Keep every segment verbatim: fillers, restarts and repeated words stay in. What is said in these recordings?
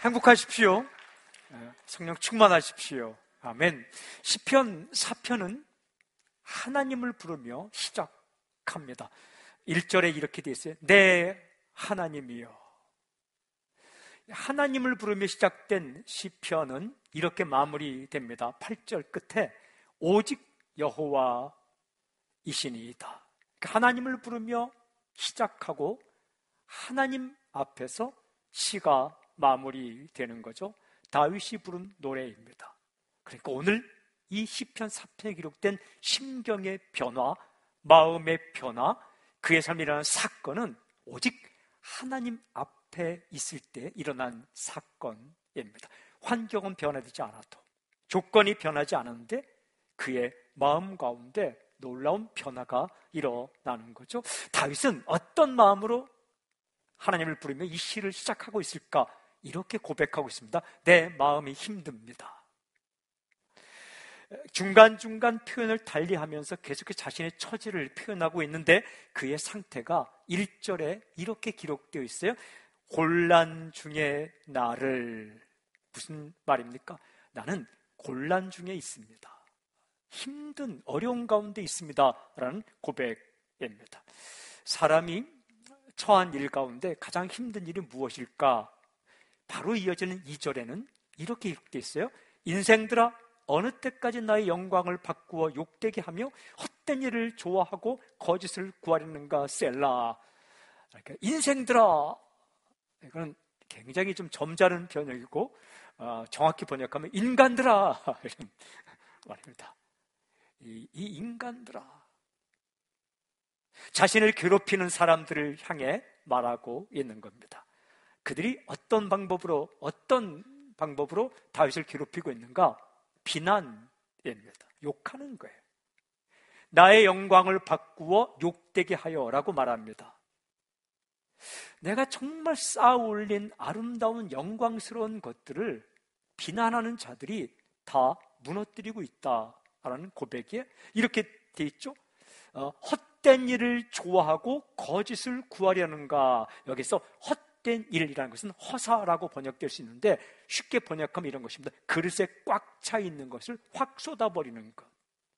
행복하십시오. 성령 충만하십시오. 아멘. 시편 사 편은 하나님을 부르며 시작합니다. 일 절에 이렇게 되어 있어요. 내 하나님이여. 하나님을 부르며 시작된 시편은 이렇게 마무리됩니다. 팔 절 끝에 오직 여호와이시니이다. 하나님을 부르며 시작하고 하나님 앞에서 시가 마무리되는 거죠. 다윗이 부른 노래입니다. 그러니까 오늘 이 시편 사 편에 기록된 심경의 변화, 마음의 변화, 그의 삶이라는 사건은 오직 하나님 앞에 있을 때 일어난 사건입니다. 환경은 변화되지 않아도, 조건이 변하지 않았는데 그의 마음 가운데 놀라운 변화가 일어나는 거죠. 다윗은 어떤 마음으로 하나님을 부르며 이 시를 시작하고 있을까? 이렇게 고백하고 있습니다. 내 마음이 힘듭니다. 중간중간 표현을 달리하면서 계속해서 자신의 처지를 표현하고 있는데 그의 상태가 일 절에 이렇게 기록되어 있어요. 곤란 중에 나를. 무슨 말입니까? 나는 곤란 중에 있습니다. 힘든 어려운 가운데 있습니다 라는 고백입니다. 사람이 처한 일 가운데 가장 힘든 일이 무엇일까? 바로 이어지는 이 절에는 이렇게 기록되어 있어요. 인생들아 어느 때까지 나의 영광을 바꾸어 욕되게 하며 헛된 일을 좋아하고 거짓을 구하려는가 셀라. 그러니까 인생들아, 이건 굉장히 좀 점잖은 번역이고 어, 정확히 번역하면 인간들아 이런 말입니다. 이, 이 인간들아, 자신을 괴롭히는 사람들을 향해 말하고 있는 겁니다. 그들이 어떤 방법으로 어떤 방법으로 다윗을 괴롭히고 있는가? 비난입니다. 욕하는 거예요. 나의 영광을 바꾸어 욕되게 하여라고 말합니다. 내가 정말 쌓아올린 아름다운 영광스러운 것들을 비난하는 자들이 다 무너뜨리고 있다라는 고백에 이렇게 돼 있죠. 어, 헛된 일을 좋아하고 거짓을 구하려는가. 여기서 헛된 일이라는 것은 허사라고 번역될 수 있는데 쉽게 번역하면 이런 것입니다. 그릇에 꽉 차 있는 것을 확 쏟아버리는 것.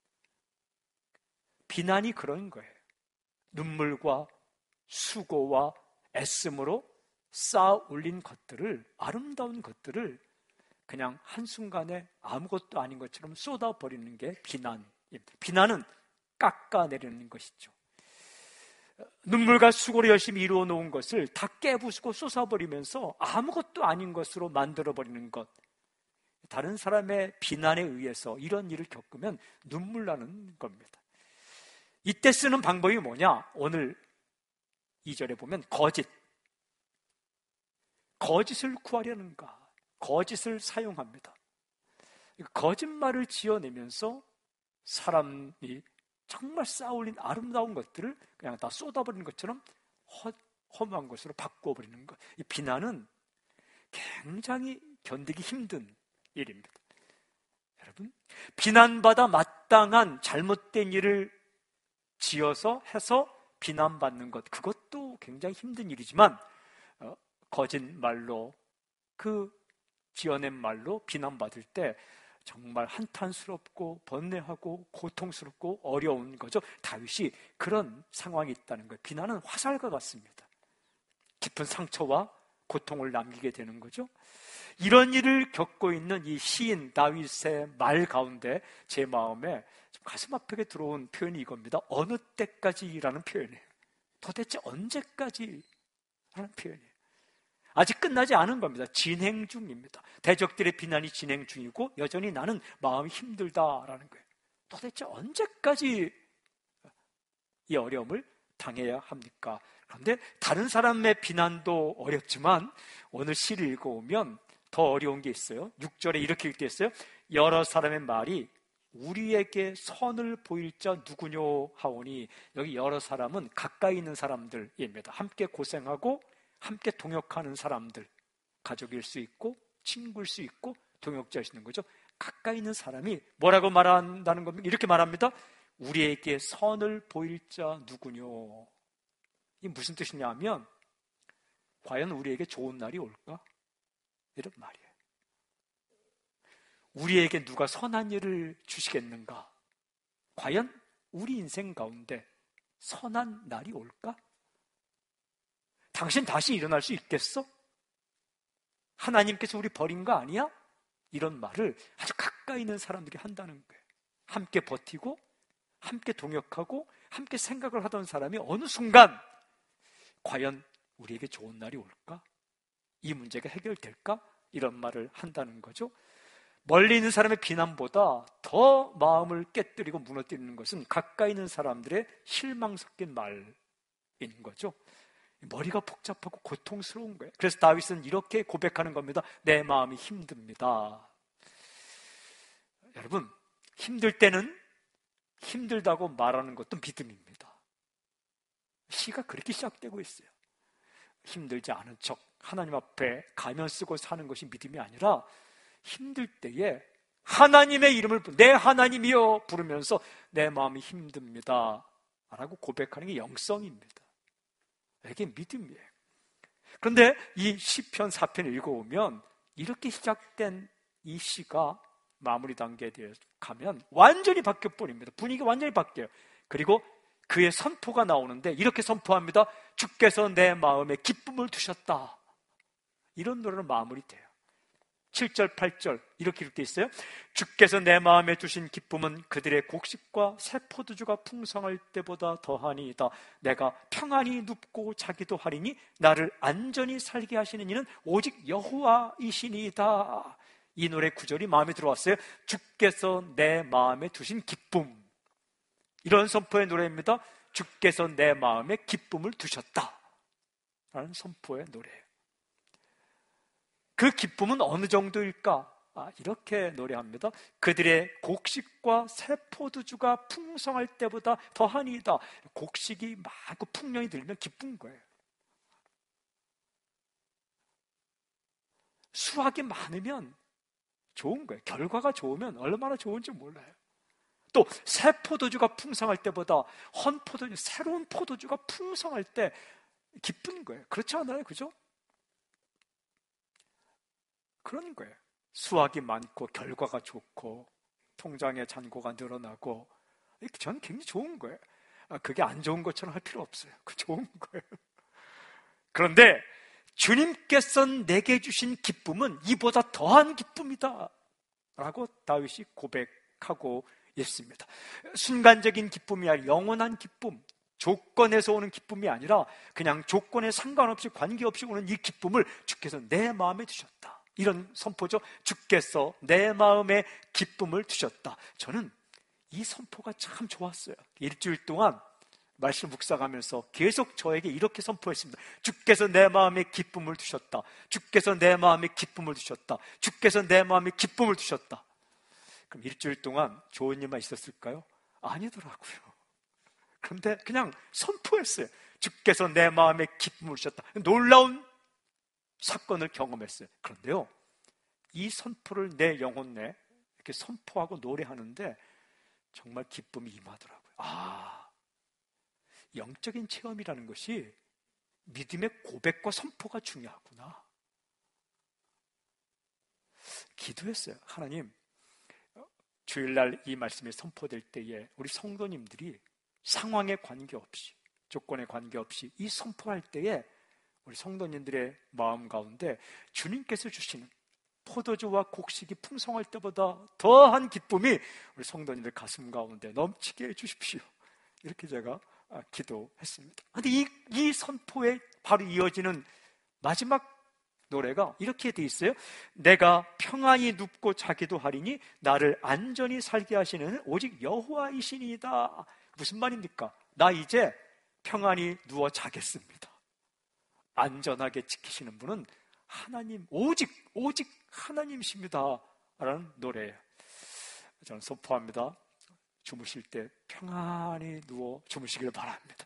비난이 그런 거예요. 눈물과 수고와 애씀으로 쌓아 올린 것들을, 아름다운 것들을 그냥 한순간에 아무것도 아닌 것처럼 쏟아버리는 게 비난입니다. 비난은 깎아내리는 것이죠. 눈물과 수고로 열심히 이루어 놓은 것을 다 깨부수고 쏟아버리면서 아무것도 아닌 것으로 만들어버리는 것. 다른 사람의 비난에 의해서 이런 일을 겪으면 눈물 나는 겁니다. 이때 쓰는 방법이 뭐냐? 오늘 이 절에 보면 거짓. 거짓을 구하려는가? 거짓을 사용합니다. 거짓말을 지어내면서 사람이 정말 쌓아올린 아름다운 것들을 그냥 다 쏟아버리는 것처럼 허, 허무한 것으로 바꿔버리는 것. 이 비난은 굉장히 견디기 힘든 일입니다. 여러분, 비난받아 마땅한 잘못된 일을 지어서 해서 비난받는 것, 그것도 굉장히 힘든 일이지만 어, 거짓말로, 그 지어낸 말로 비난받을 때 정말 한탄스럽고 번뇌하고 고통스럽고 어려운 거죠. 다윗이 그런 상황이 있다는 거예요. 비난은 화살과 같습니다. 깊은 상처와 고통을 남기게 되는 거죠. 이런 일을 겪고 있는 이 시인 다윗의 말 가운데 제 마음에 가슴 아프게 들어온 표현이 이겁니다. 어느 때까지라는 표현이에요. 도대체 언제까지 라는 표현이에요. 아직 끝나지 않은 겁니다. 진행 중입니다. 대적들의 비난이 진행 중이고 여전히 나는 마음이 힘들다라는 거예요. 도대체 언제까지 이 어려움을 당해야 합니까? 그런데 다른 사람의 비난도 어렵지만 오늘 시를 읽어오면 더 어려운 게 있어요. 육 절에 이렇게 되어 있어요. 여러 사람의 말이 우리에게 선을 보일 자 누구뇨 하오니, 여기 여러 사람은 가까이 있는 사람들입니다. 함께 고생하고 함께 동역하는 사람들, 가족일 수 있고 친구일 수 있고 동역자일 수 있는 거죠. 가까이 있는 사람이 뭐라고 말한다는 겁니까? 이렇게 말합니다. 우리에게 선을 보일 자 누구뇨. 이게 무슨 뜻이냐 하면 과연 우리에게 좋은 날이 올까? 이런 말이에요. 우리에게 누가 선한 일을 주시겠는가? 과연 우리 인생 가운데 선한 날이 올까? 당신 다시 일어날 수 있겠어? 하나님께서 우리 버린 거 아니야? 이런 말을 아주 가까이 있는 사람들이 한다는 거예요. 함께 버티고 함께 동역하고 함께 생각을 하던 사람이 어느 순간 과연 우리에게 좋은 날이 올까? 이 문제가 해결될까? 이런 말을 한다는 거죠. 멀리 있는 사람의 비난보다 더 마음을 깨뜨리고 무너뜨리는 것은 가까이 있는 사람들의 실망 섞인 말인 거죠. 머리가 복잡하고 고통스러운 거예요. 그래서 다윗은 이렇게 고백하는 겁니다. 내 마음이 힘듭니다. 여러분, 힘들 때는 힘들다고 말하는 것도 믿음입니다. 시가 그렇게 시작되고 있어요. 힘들지 않은 척 하나님 앞에 가면 쓰고 사는 것이 믿음이 아니라 힘들 때에 하나님의 이름을 내 하나님이여 부르면서 내 마음이 힘듭니다 라고 고백하는 게 영성입니다. 이게 믿음이에요. 그런데 이 시편 사 편을 읽어보면 이렇게 시작된 이 시가 마무리 단계에 대해 가면 완전히 바뀌어버립니다. 분위기가 완전히 바뀌어요. 그리고 그의 선포가 나오는데 이렇게 선포합니다. 주께서 내 마음에 기쁨을 두셨다. 이런 노래로 마무리돼요. 칠 절, 팔 절 이렇게 이렇게 있어요. 주께서 내 마음에 두신 기쁨은 그들의 곡식과 새 포도주가 풍성할 때보다 더하니이다. 내가 평안히 눕고 자기도 하리니 나를 안전히 살게 하시는 이는 오직 여호와이시니이다. 이 노래 구절이 마음에 들어왔어요. 주께서 내 마음에 두신 기쁨. 이런 선포의 노래입니다. 주께서 내 마음에 기쁨을 두셨다 라는 선포의 노래예요. 그 기쁨은 어느 정도일까? 아, 이렇게 노래합니다. 그들의 곡식과 새 포도주가 풍성할 때보다 더하니이다. 곡식이 많고 풍년이 들면 기쁜 거예요. 수확이 많으면 좋은 거예요. 결과가 좋으면 얼마나 좋은지 몰라요. 또 새 포도주가 풍성할 때보다 헌 포도주, 새로운 포도주가 풍성할 때 기쁜 거예요. 그렇지 않아요? 그죠? 그런 거예요. 수확이 많고 결과가 좋고 통장의 잔고가 늘어나고 저는 굉장히 좋은 거예요. 그게 안 좋은 것처럼 할 필요 없어요. 그 좋은 거예요. 그런데 주님께서 내게 주신 기쁨은 이보다 더한 기쁨이다 라고 다윗이 고백하고 있습니다. 순간적인 기쁨이 아니라 영원한 기쁨, 조건에서 오는 기쁨이 아니라 그냥 조건에 상관없이 관계없이 오는 이 기쁨을 주께서 내 마음에 두셨다. 이런 선포죠. 주께서 내 마음에 기쁨을 두셨다. 저는 이 선포가 참 좋았어요. 일주일 동안 말씀 묵상하면서 계속 저에게 이렇게 선포했습니다. 주께서 내 마음에 기쁨을 두셨다. 주께서 내 마음에 기쁨을 두셨다. 주께서 내 마음에 기쁨을 두셨다. 그럼 일주일 동안 좋은 일만 있었을까요? 아니더라고요. 그런데 그냥 선포했어요. 주께서 내 마음에 기쁨을 주셨다. 놀라운 사건을 경험했어요. 그런데요, 이 선포를 내 영혼 내 이렇게 선포하고 노래하는데 정말 기쁨이 임하더라고요. 아, 영적인 체험이라는 것이 믿음의 고백과 선포가 중요하구나. 기도했어요. 하나님, 주일날 이 말씀이 선포될 때에 우리 성도님들이 상황에 관계없이, 조건에 관계없이 이 선포할 때에 우리 성도님들의 마음 가운데 주님께서 주시는 포도주와 곡식이 풍성할 때보다 더한 기쁨이 우리 성도님들 가슴 가운데 넘치게 해주십시오. 이렇게 제가 기도했습니다. 그런데 이, 이 선포에 바로 이어지는 마지막 노래가 이렇게 돼 있어요. 내가 평안히 눕고 자기도 하리니 나를 안전히 살게 하시는 오직 여호와이시니이다. 무슨 말입니까? 나 이제 평안히 누워 자겠습니다. 안전하게 지키시는 분은 하나님, 오직 오직 하나님이십니다 라는 노래예요. 저는 선포합니다. 주무실 때 평안히 누워 주무시길 바랍니다.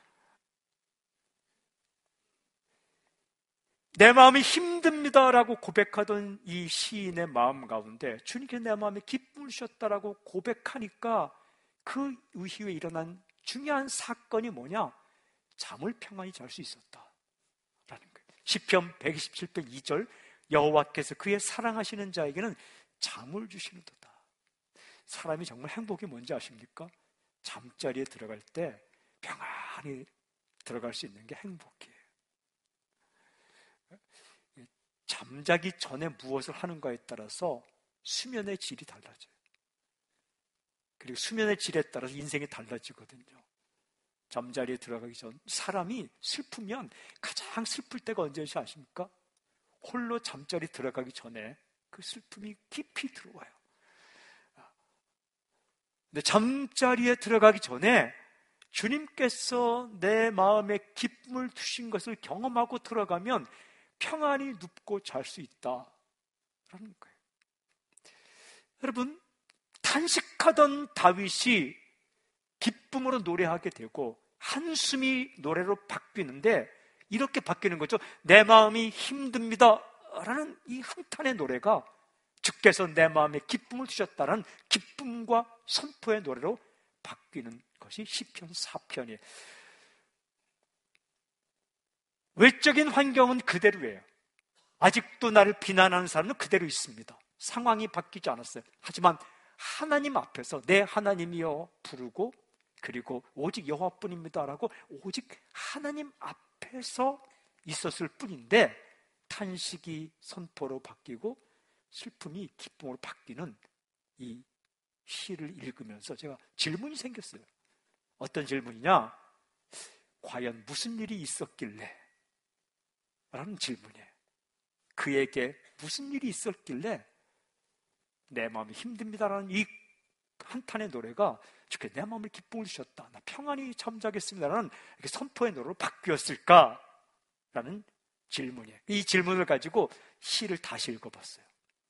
내 마음이 힘듭니다라고 고백하던 이 시인의 마음 가운데 주님께서 내 마음에 기쁨을 주셨다라고 고백하니까 그 이후에 일어난 중요한 사건이 뭐냐? 잠을 평안히 잘 수 있었다라는 거예요. 시편 백이십칠 편 이 절, 여호와께서 그의 사랑하시는 자에게는 잠을 주시는도다. 사람이 정말 행복이 뭔지 아십니까? 잠자리에 들어갈 때 평안히 들어갈 수 있는 게 행복이에요. 잠자기 전에 무엇을 하는가에 따라서 수면의 질이 달라져요. 그리고 수면의 질에 따라서 인생이 달라지거든요. 잠자리에 들어가기 전 사람이 슬프면 가장 슬플 때가 언제인지 아십니까? 홀로 잠자리 들어가기 전에 그 슬픔이 깊이 들어와요. 근데 잠자리에 들어가기 전에 주님께서 내 마음에 기쁨을 주신 것을 경험하고 들어가면 평안히 눕고 잘 수 있다라는 거예요. 여러분, 탄식하던 다윗이 기쁨으로 노래하게 되고 한숨이 노래로 바뀌는데 이렇게 바뀌는 거죠. 내 마음이 힘듭니다 라는 이 한탄의 노래가 주께서 내 마음에 기쁨을 주셨다는 기쁨과 선포의 노래로 바뀌는 것이 시편 사 편이에요. 외적인 환경은 그대로예요. 아직도 나를 비난하는 사람은 그대로 있습니다. 상황이 바뀌지 않았어요. 하지만 하나님 앞에서 내 하나님이여 부르고 그리고 오직 여호와뿐입니다라고 오직 하나님 앞에서 있었을 뿐인데 탄식이 선포로 바뀌고 슬픔이 기쁨으로 바뀌는 이 시를 읽으면서 제가 질문이 생겼어요. 어떤 질문이냐? 과연 무슨 일이 있었길래? 라는 질문이에요. 그에게 무슨 일이 있었길래 내 마음이 힘듭니다라는 이 한탄의 노래가 주께 내 마음을 기쁨을 주셨다, 나 평안히 잠자겠습니다라는 이렇게 선포의 노래로 바뀌었을까라는 질문이에요. 이 질문을 가지고 시를 다시 읽어봤어요.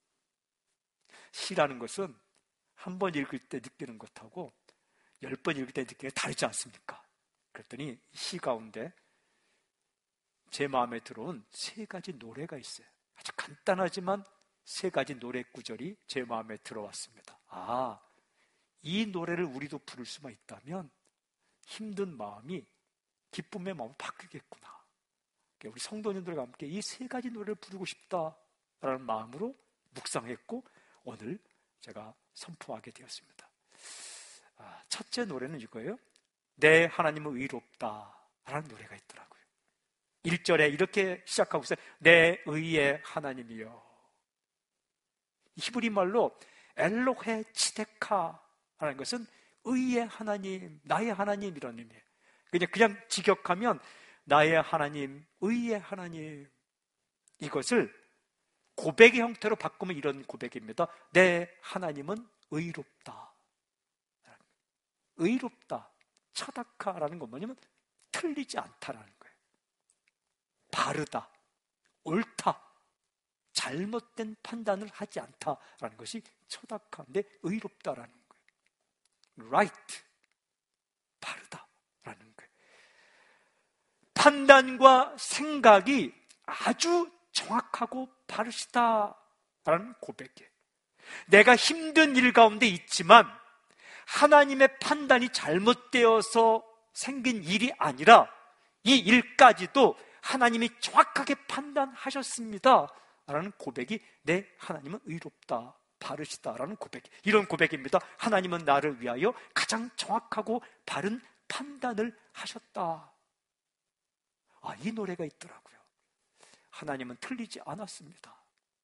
시라는 것은 한 번 읽을 때 느끼는 것하고 열 번 읽을 때 느끼는 게 다르지 않습니까? 그랬더니 시 가운데 제 마음에 들어온 세 가지 노래가 있어요. 아주 간단하지만 세 가지 노래 구절이 제 마음에 들어왔습니다. 아, 이 노래를 우리도 부를 수만 있다면 힘든 마음이 기쁨의 마음으로 바뀌겠구나. 우리 성도님들과 함께 이 세 가지 노래를 부르고 싶다라는 마음으로 묵상했고 오늘 제가 선포하게 되었습니다. 아, 첫째 노래는 이거예요. 내 하나님은 의롭다라는 노래가 있더라고요. 일 절에 이렇게 시작하고 있어요. 내 의의 하나님이여. 히브리 말로 엘로헤 치데카라는 것은 의의 하나님, 나의 하나님 이런 의미예요. 그냥 그냥 직역하면 나의 하나님, 의의 하나님. 이것을 고백의 형태로 바꾸면 이런 고백입니다. 내 하나님은 의롭다. 의롭다, 차다카라는 건 뭐냐면 틀리지 않다라는 거예요. 바르다, 옳다, 잘못된 판단을 하지 않다라는 것이 처닥한데 의롭다라는 거예요. right, 바르다라는 거예요. 판단과 생각이 아주 정확하고 바르시다라는 고백이에요. 내가 힘든 일 가운데 있지만 하나님의 판단이 잘못되어서 생긴 일이 아니라 이 일까지도 하나님이 정확하게 판단하셨습니다 라는 고백이 내 하나님은 의롭다, 바르시다라는 고백, 이런 고백입니다. 하나님은 나를 위하여 가장 정확하고 바른 판단을 하셨다. 아, 이 노래가 있더라고요. 하나님은 틀리지 않았습니다.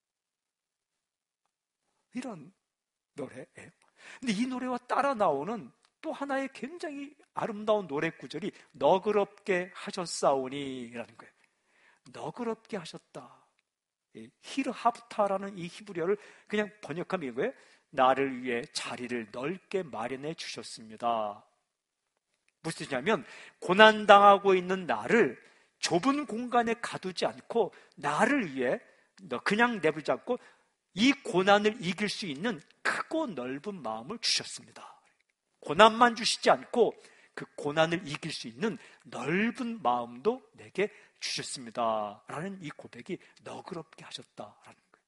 이런 노래예요. 근데 이 노래와 따라 나오는 또 하나의 굉장히 아름다운 노래 구절이 너그럽게 하셨사오니라는 거예요. 너그럽게 하셨다. 히르하프타라는 이 히브리어를 그냥 번역하면 이거예요. 나를 위해 자리를 넓게 마련해 주셨습니다. 무슨 뜻이냐면 고난당하고 있는 나를 좁은 공간에 가두지 않고 나를 위해 그냥 내버리지 않고 이 고난을 이길 수 있는 크고 넓은 마음을 주셨습니다. 고난만 주시지 않고 그 고난을 이길 수 있는 넓은 마음도 내게 주셨습니다 라는 이 고백이 너그럽게 하셨다라는 거예요.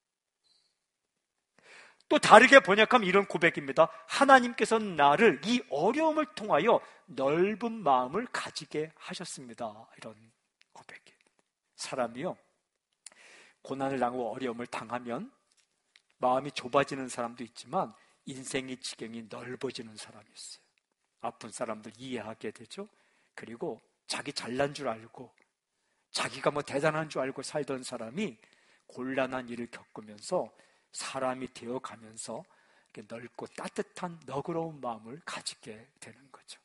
또 다르게 번역하면 이런 고백입니다. 하나님께서는 나를 이 어려움을 통하여 넓은 마음을 가지게 하셨습니다. 이런 고백이에요. 사람이요, 고난을 당하고 어려움을 당하면 마음이 좁아지는 사람도 있지만 인생의 지경이 넓어지는 사람이 있어요. 아픈 사람들 이해하게 되죠. 그리고 자기 잘난 줄 알고 자기가 뭐 대단한 줄 알고 살던 사람이 곤란한 일을 겪으면서 사람이 되어가면서 넓고 따뜻한 너그러운 마음을 가지게 되는 거죠.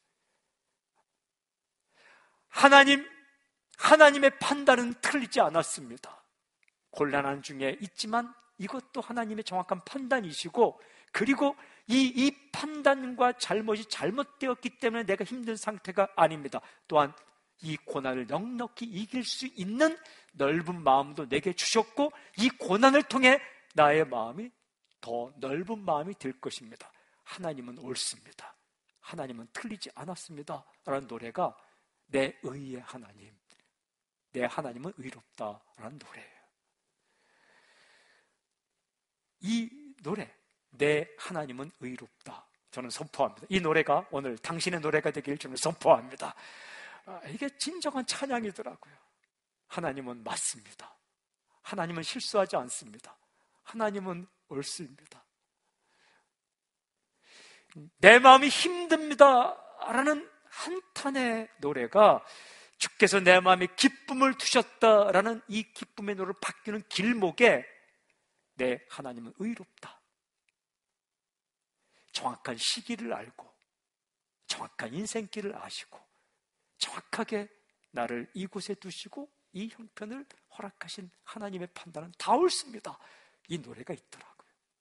하나님, 하나님의 판단은 틀리지 않았습니다. 곤란한 중에 있지만 이것도 하나님의 정확한 판단이시고, 그리고 이, 이 판단과 잘못이 잘못되었기 때문에 내가 힘든 상태가 아닙니다. 또한 이 고난을 넉넉히 이길 수 있는 넓은 마음도 내게 주셨고, 이 고난을 통해 나의 마음이 더 넓은 마음이 될 것입니다. 하나님은 옳습니다. 하나님은 틀리지 않았습니다. 라는 노래가 내 의의 하나님, 내 하나님은 의롭다라는 노래예요. 이 노래, 내 하나님은 의롭다, 저는 선포합니다. 이 노래가 오늘 당신의 노래가 되길 저는 선포합니다. 아, 이게 진정한 찬양이더라고요. 하나님은 맞습니다. 하나님은 실수하지 않습니다. 하나님은 옳습니다. 내 마음이 힘듭니다 라는 한탄의 노래가 주께서 내 마음에 기쁨을 두셨다라는 이 기쁨의 노래로 바뀌는 길목에 내 하나님은 의롭다, 정확한 시기를 알고 정확한 인생길을 아시고 정확하게 나를 이곳에 두시고 이 형편을 허락하신 하나님의 판단은 다 옳습니다. 이 노래가 있더라고요.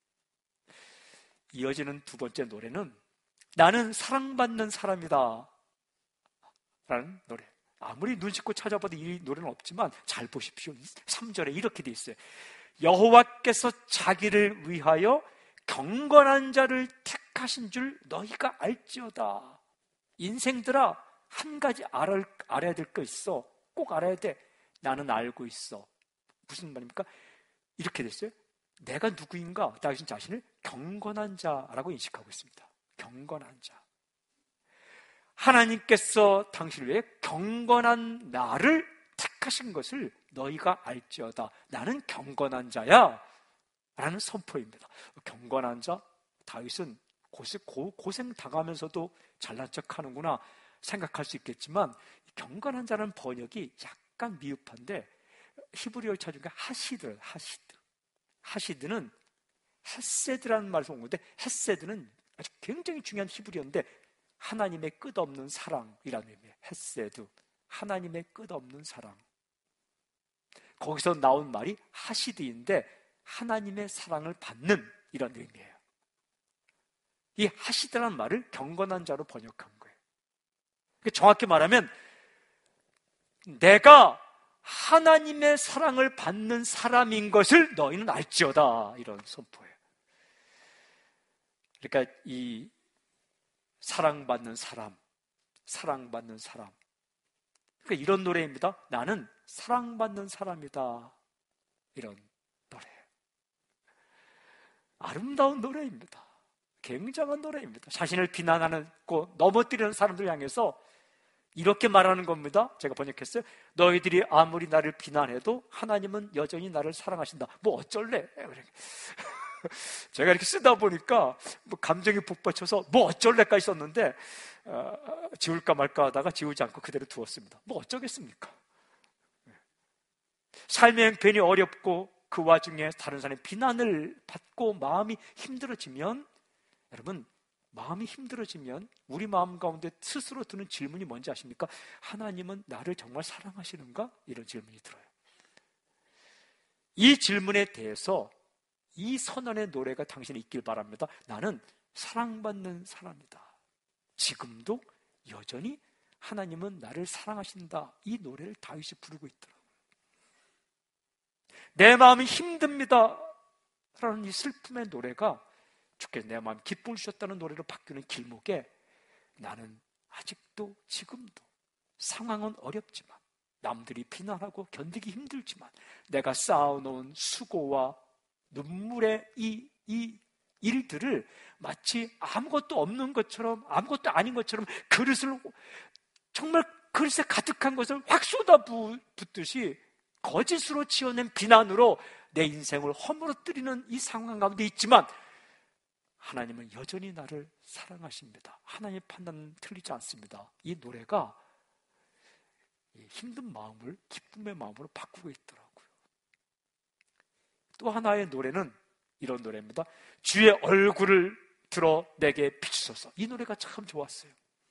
이어지는 두 번째 노래는 나는 사랑받는 사람이다 라는 노래. 아무리 눈 씻고 찾아봐도 이 노래는 없지만 잘 보십시오. 삼 절에 이렇게 돼 있어요. 여호와께서 자기를 위하여 경건한 자를 택하신 줄 너희가 알지어다. 인생들아, 한 가지 알아, 알아야 될 거 있어. 꼭 알아야 돼. 나는 알고 있어. 무슨 말입니까? 이렇게 됐어요. 내가 누구인가? 당신 자신을 경건한 자라고 인식하고 있습니다. 경건한 자. 하나님께서 당신을 위해 경건한 나를 택하신 것을 너희가 알지어다. 나는 경건한 자야 라는 선포입니다. 경건한 자, 다윗은 고생, 고, 고생 당하면서도 잘난 척하는구나 생각할 수 있겠지만, 경건한 자라는 번역이 약간 미흡한데 히브리어를 찾으니까 하시드, 하시드. 하시드는 헤세드라는 말에서 온 건데, 헤세드는 아주 굉장히 중요한 히브리어인데 하나님의 끝없는 사랑이라는 의미예요. 헤세드, 하나님의 끝없는 사랑. 거기서 나온 말이 하시드인데 하나님의 사랑을 받는 이런 의미예요. 이 하시드라는 말을 경건한 자로 번역한 거예요. 정확히 말하면 내가 하나님의 사랑을 받는 사람인 것을 너희는 알지어다, 이런 선포예요. 그러니까 이 사랑받는 사람, 사랑받는 사람, 그러니까 이런 노래입니다. 나는 사랑받는 사람이다, 이런 노래예요. 아름다운 노래입니다. 굉장한 노래입니다. 자신을 비난하는, 넘어뜨리는 사람들 향해서 이렇게 말하는 겁니다. 제가 번역했어요. 너희들이 아무리 나를 비난해도 하나님은 여전히 나를 사랑하신다. 뭐 어쩔래? 제가 이렇게 쓰다 보니까 뭐 감정이 북받쳐서 뭐 어쩔래까지 썼는데 어, 지울까 말까 하다가 지우지 않고 그대로 두었습니다. 뭐 어쩌겠습니까? 삶이 괜히 어렵고 그 와중에 다른 사람의 비난을 받고 마음이 힘들어지면, 여러분, 마음이 힘들어지면 우리 마음 가운데 스스로 드는 질문이 뭔지 아십니까? 하나님은 나를 정말 사랑하시는가? 이런 질문이 들어요. 이 질문에 대해서 이 선언의 노래가 당신이 있길 바랍니다. 나는 사랑받는 사람이다. 지금도 여전히 하나님은 나를 사랑하신다. 이 노래를 다윗이 부르고 있더라고요. 내 마음이 힘듭니다 라는 이 슬픔의 노래가 주께서 내 마음 기쁨을 주셨다는 노래로 바뀌는 길목에 나는 아직도 지금도 상황은 어렵지만, 남들이 비난하고 견디기 힘들지만 내가 쌓아놓은 수고와 눈물의 이, 이 일들을 마치 아무것도 없는 것처럼, 아무것도 아닌 것처럼 그릇을, 정말 그릇에 가득한 것을 확 쏟아붓듯이 거짓으로 지어낸 비난으로 내 인생을 허물어뜨리는 이 상황 가운데 있지만 하나님은 여전히 나를 사랑하십니다. 하나님의 판단은 틀리지 않습니다. 이 노래가 힘든 마음을 기쁨의 마음으로 바꾸고 있더라고요. 또 하나의 노래는 이런 노래입니다. 주의 얼굴을 들어 내게 비추소서. 이 노래가 참 좋았어요.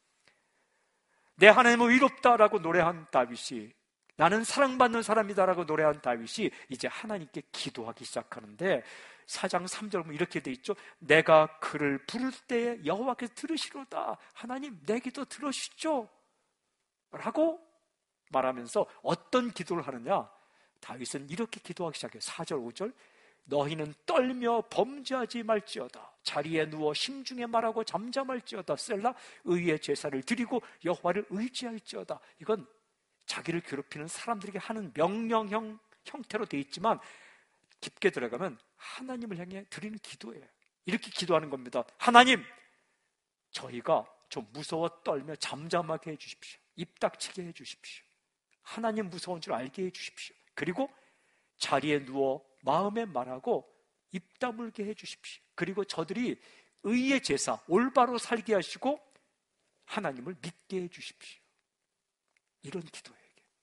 내 하나님은 위롭다라고 노래한 다윗이, 나는 사랑받는 사람이다라고 노래한 다윗이 이제 하나님께 기도하기 시작하는데 사 장 삼 절 보면 이렇게 돼 있죠. 내가 그를 부를 때에 여호와께서 들으시로다. 하나님 내 기도 들으시죠 라고 말하면서 어떤 기도를 하느냐, 다윗은 이렇게 기도하기 시작해요. 사 절 오 절 너희는 떨며 범죄하지 말지어다. 자리에 누워 심중에 말하고 잠잠할지어다. 셀라. 의의 제사를 드리고 여호와를 의지할지어다. 이건 자기를 괴롭히는 사람들에게 하는 명령형 형태로 되어 있지만 깊게 들어가면 하나님을 향해 드리는 기도예요. 이렇게 기도하는 겁니다. 하나님, 저희가 좀 무서워 떨며 잠잠하게 해주십시오. 입 닥치게 해주십시오. 하나님 무서운 줄 알게 해주십시오. 그리고 자리에 누워 마음에 말하고 입 다물게 해주십시오. 그리고 저들이 의의 제사, 올바로 살게 하시고 하나님을 믿게 해주십시오. 이런 기도예요.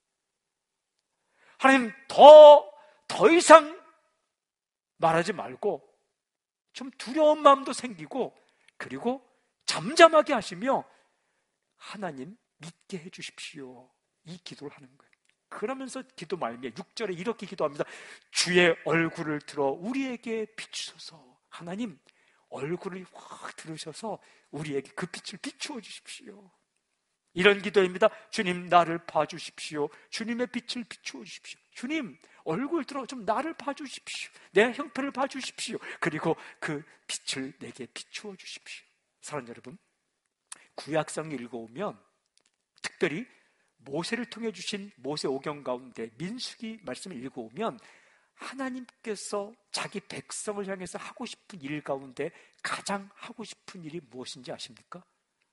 하나님 더, 더 이상 말하지 말고 좀 두려운 마음도 생기고 그리고 잠잠하게 하시며 하나님 믿게 해주십시오. 이 기도를 하는 거예요. 그러면서 기도 말미에 육 절에 이렇게 기도합니다. 주의 얼굴을 들어 우리에게 비추소서. 하나님 얼굴을 확 들으셔서 우리에게 그 빛을 비추어 주십시오. 이런 기도입니다. 주님 나를 봐주십시오. 주님의 빛을 비추어 주십시오. 주님 얼굴 들어 좀 나를 봐주십시오. 내 형편을 봐주십시오. 그리고 그 빛을 내게 비추어 주십시오. 사랑하는 여러분, 구약성 읽어오면 특별히 모세를 통해 주신 모세오경 가운데 민수기 말씀을 읽어오면 하나님께서 자기 백성을 향해서 하고 싶은 일 가운데 가장 하고 싶은 일이 무엇인지 아십니까?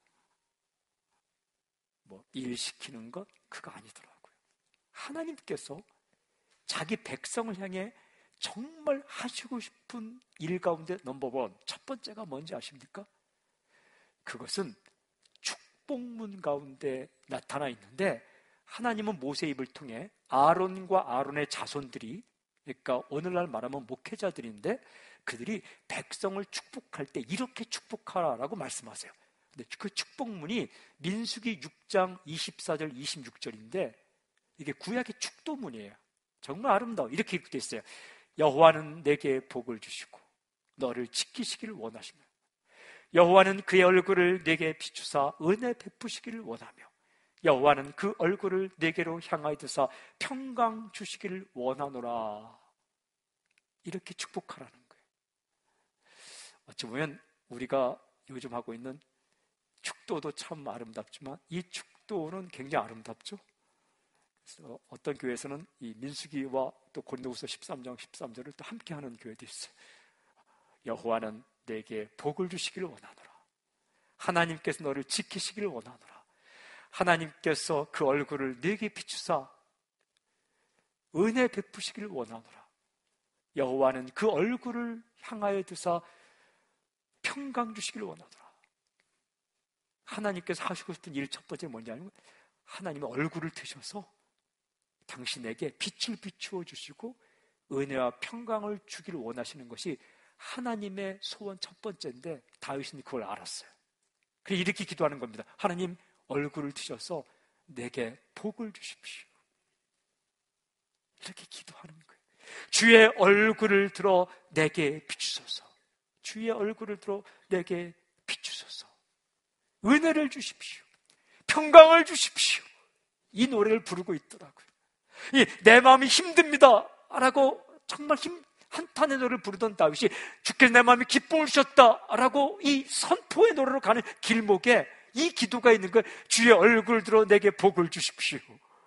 뭐 일 시키는 것? 그거 아니더라고요. 하나님께서 자기 백성을 향해 정말 하시고 싶은 일 가운데 넘버원, 첫 번째가 뭔지 아십니까? 그것은 축복문 가운데 나타나 있는데 하나님은 모세의 입을 통해 아론과 아론의 자손들이, 그러니까 오늘날 말하면 목회자들인데 그들이 백성을 축복할 때 이렇게 축복하라라고 말씀하세요. 근데 그 축복문이 민수기 육 장 이십사 절 이십육 절인데 이게 구약의 축도문이에요. 정말 아름다워. 이렇게 되어 있어요. 여호와는 내게 복을 주시고 너를 지키시기를 원하시며 여호와는 그의 얼굴을 내게 비추사 은혜 베푸시기를 원하며 여호와는 그 얼굴을 내게로 향하여 드사 평강 주시기를 원하노라. 이렇게 축복하라는 거예요. 어찌 보면 우리가 요즘 하고 있는 축도도 참 아름답지만 이 축도는 굉장히 아름답죠. 그래서 어떤 교회에서는 이 민수기와 또 고린도후서 십삼 장 십삼 절을 또 함께 하는 교회도 있어요. 여호와는 내게 복을 주시기를 원하노라. 하나님께서 너를 지키시기를 원하노라. 하나님께서 그 얼굴을 내게 비추사 은혜 베푸시기를 원하노라. 여호와는 그 얼굴을 향하여 드사 평강 주시기를 원하노라. 하나님께서 하시고 싶은 일 첫 번째 뭔지 아니면 하나님의 얼굴을 드셔서 당신에게 빛을 비추어 주시고 은혜와 평강을 주기를 원하시는 것이 하나님의 소원 첫 번째인데 다윗은 그걸 알았어요. 그래서 이렇게 기도하는 겁니다. 하나님 얼굴을 드셔서 내게 복을 주십시오. 이렇게 기도하는 거예요. 주의 얼굴을 들어 내게 비추소서. 주의 얼굴을 들어 내게 비추소서. 은혜를 주십시오. 평강을 주십시오. 이 노래를 부르고 있더라고요. 이 내 마음이 힘듭니다 라고 정말 힘 한탄의 노래를 부르던 다윗이 주께서 내 마음에 기쁨을 주셨다 라고 이 선포의 노래로 가는 길목에 이 기도가 있는 거예요. 주의 얼굴 들어 내게 복을 주십시오.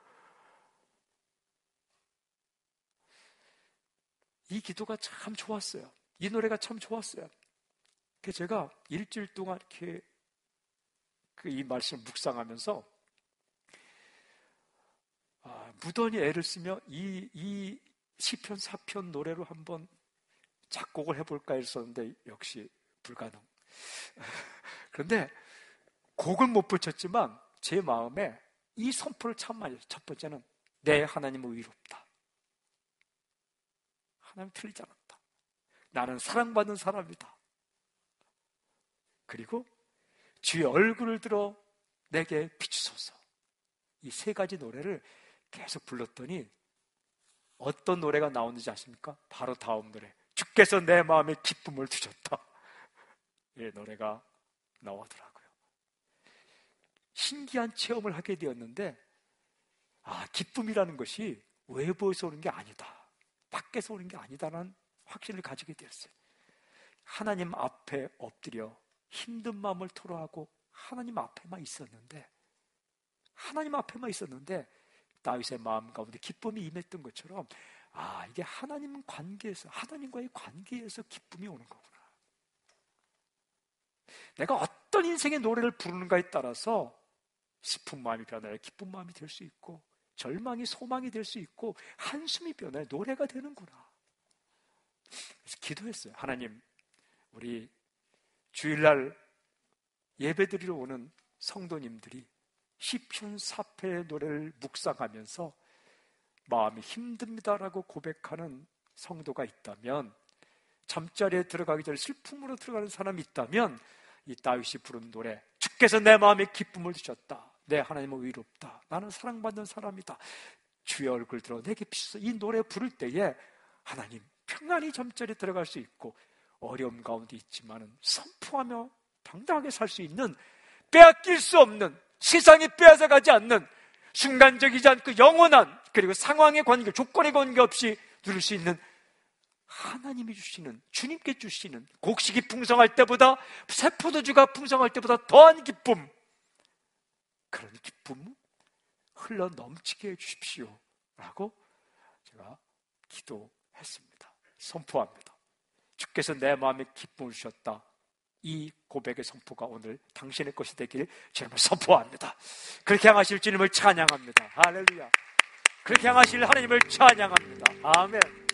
이 기도가 참 좋았어요. 이 노래가 참 좋았어요. 그래서 제가 일주일 동안 이렇게 그 이 말씀을 묵상하면서 아, 무던히 애를 쓰며 이, 이 시편 사편 노래로 한번 작곡을 해볼까 했었는데 역시 불가능. 그런데 곡을 못 붙였지만 제 마음에 이 선포를 참 많이 했어요. 첫 번째는 내 하나님은 의롭다. 하나님 틀리지 않았다. 나는 사랑받는 사람이다. 그리고 주의 얼굴을 들어 내게 비추소서. 이 세 가지 노래를 계속 불렀더니 어떤 노래가 나오는지 아십니까? 바로 다음 노래, 주께서 내 마음에 기쁨을 주셨다. 이 노래가 나오더라고요. 신기한 체험을 하게 되었는데, 아, 기쁨이라는 것이 외부에서 오는 게 아니다, 밖에서 오는 게 아니다라는 확신을 가지게 되었어요. 하나님 앞에 엎드려 힘든 마음을 토로하고 하나님 앞에만 있었는데 하나님 앞에만 있었는데 다윗의 마음 가운데 기쁨이 임했던 것처럼, 아, 이게 하나님 관계에서, 하나님과의 관계에서 기쁨이 오는 거구나. 내가 어떤 인생의 노래를 부르는가에 따라서 슬픈 마음이 변화해 기쁜 마음이 될 수 있고, 절망이 소망이 될 수 있고, 한숨이 변화해 노래가 되는구나. 그래서 기도했어요. 하나님, 우리 주일날 예배드리러 오는 성도님들이 시편 사편의 노래를 묵상하면서 마음이 힘듭니다라고 고백하는 성도가 있다면, 잠자리에 들어가기 전에 슬픔으로 들어가는 사람이 있다면, 이 다윗이 부른 노래, 주께서 내 마음에 기쁨을 주셨다, 내 하나님은 의롭다, 나는 사랑받는 사람이다, 주의 얼굴 들어 내게 비추소서, 이 노래 부를 때에 하나님 평안히 잠자리에 들어갈 수 있고, 어려움 가운데 있지만은 선포하며 당당하게 살 수 있는, 빼앗길 수 없는, 세상이 빼앗아가지 않는, 순간적이지 않고 영원한, 그리고 상황의 관계, 조건의 관계없이 누릴 수 있는 하나님이 주시는, 주님께 주시는 곡식이 풍성할 때보다, 새 포도주가 풍성할 때보다 더한 기쁨, 그런 기쁨 흘러 넘치게 해주십시오 라고 제가 기도했습니다. 선포합니다. 주께서 내 마음에 기쁨을 주셨다. 이 고백의 선포가 오늘 당신의 것이 되길 주님을 선포합니다. 그렇게 향하실 주님을 찬양합니다. 할렐루야. 그렇게 향하실 하나님을 찬양합니다. 아멘.